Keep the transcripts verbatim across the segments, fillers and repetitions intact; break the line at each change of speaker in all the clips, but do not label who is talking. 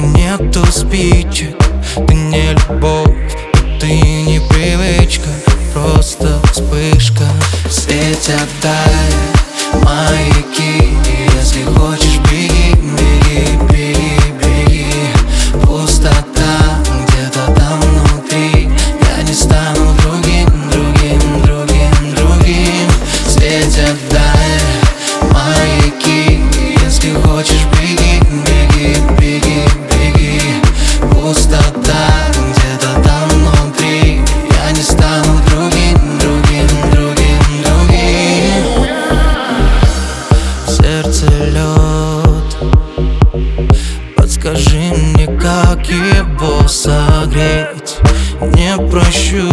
нету спичек, ты не любовь, ты не привычка, просто вспышка. Светят вдали маяки, если хочешь, беги, беги, беги, беги. Пустота где-то там внутри, я не стану другим, другим, другим, другим. Светят вдали маяки, если хочешь, беги, беги, беги, беги. Пустота где-то там внутри, я не стану другим, другим, другим, другим. В сердце лед, подскажи мне, как его согреть. Не прощу,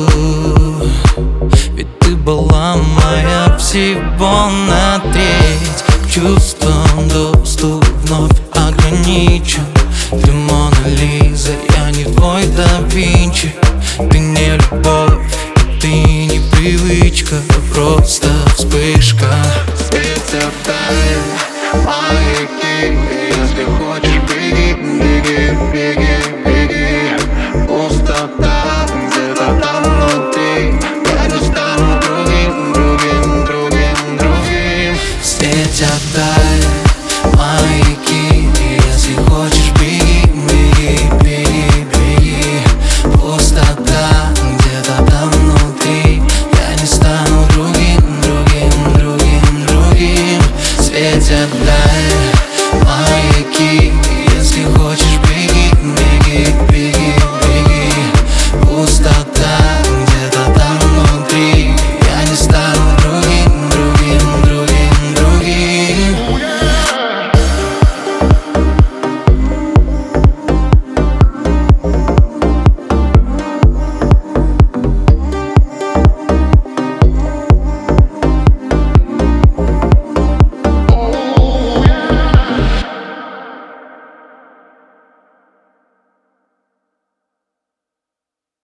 ведь ты была моя всего на треть. К чувствам доступ вновь ограничен. Ты Мона Лиза, я не твой Да Винчи. Ты не любовь, ты не привычка, просто вспышка. Светят вдали маяки, если хочешь, беги, беги, беги, беги. Пустота где-то там внутри, я не стану другим, другим, другим, другим. Светят вдали маяки, если хочешь, беги, беги, беги, беги. Пустота где-то там внутри, я не стану другим, другим, другим, другим. Светят вдали маяки, если хочешь, беги.